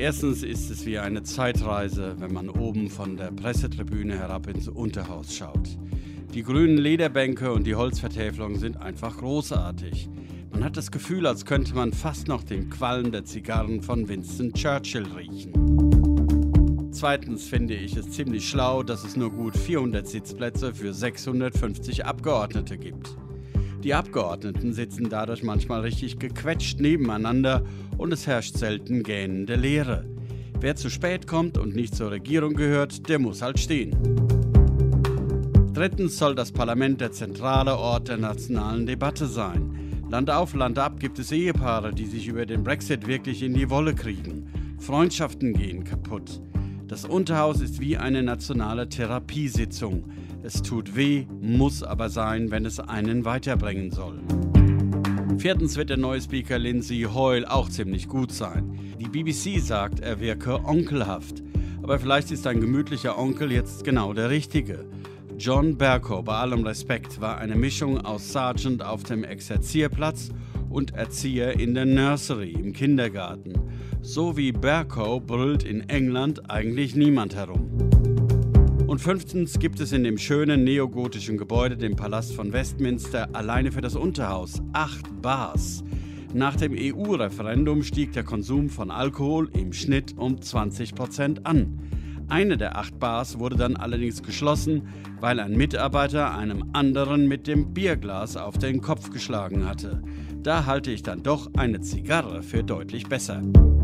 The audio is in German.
Erstens ist es wie eine Zeitreise, wenn man oben von der Pressetribüne herab ins Unterhaus schaut. Die grünen Lederbänke und die Holzvertäfelung sind einfach großartig. Man hat das Gefühl, als könnte man fast noch den Qualm der Zigarren von Winston Churchill riechen. Zweitens finde ich es ziemlich schlau, dass es nur gut 400 Sitzplätze für 650 Abgeordnete gibt. Die Abgeordneten sitzen dadurch manchmal richtig gequetscht nebeneinander und es herrscht selten gähnende Leere. Wer zu spät kommt und nicht zur Regierung gehört, der muss halt stehen. Drittens soll das Parlament der zentrale Ort der nationalen Debatte sein. Land auf, Land ab gibt es Ehepaare, die sich über den Brexit wirklich in die Wolle kriegen. Freundschaften gehen kaputt. Das Unterhaus ist wie eine nationale Therapiesitzung. Es tut weh, muss aber sein, wenn es einen weiterbringen soll. Viertens wird der neue Speaker Lindsay Hoyle auch ziemlich gut sein. Die BBC sagt, er wirke onkelhaft. Aber vielleicht ist ein gemütlicher Onkel jetzt genau der Richtige. John Bercow, bei allem Respekt, war eine Mischung aus Sergeant auf dem Exerzierplatz und Erzieher in der Nursery im Kindergarten. So wie Bercow brüllt in England eigentlich niemand herum. Und fünftens gibt es in dem schönen neogotischen Gebäude, dem Palast von Westminster, alleine für das Unterhaus 8 Bars. Nach dem EU-Referendum stieg der Konsum von Alkohol im Schnitt um 20% an. Eine der 8 Bars wurde dann allerdings geschlossen, weil ein Mitarbeiter einem anderen mit dem Bierglas auf den Kopf geschlagen hatte. Da halte ich dann doch eine Zigarre für deutlich besser.